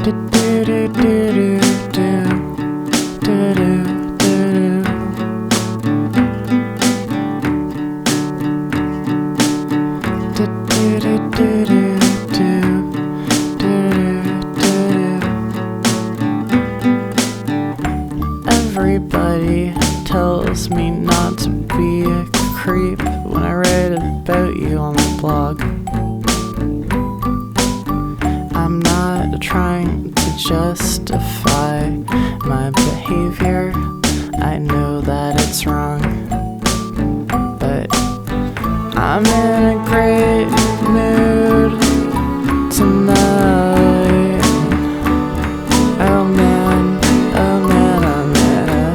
Everybody tells me not to be a creep when I write about you on the blog. I'm not trying to justify my behavior. I know that it's wrong, but I'm in a great mood tonight. Oh man, oh man, I'm in a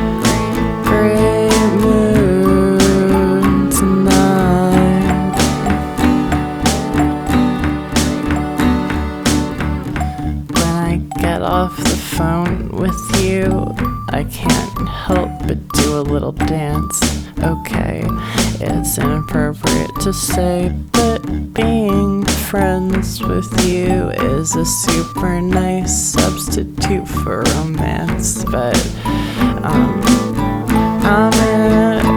great mood tonight. When I get off the phone with you, I can't help but do a little dance. Okay, it's inappropriate to say, but being friends with you is a super nice substitute for romance. But I'm in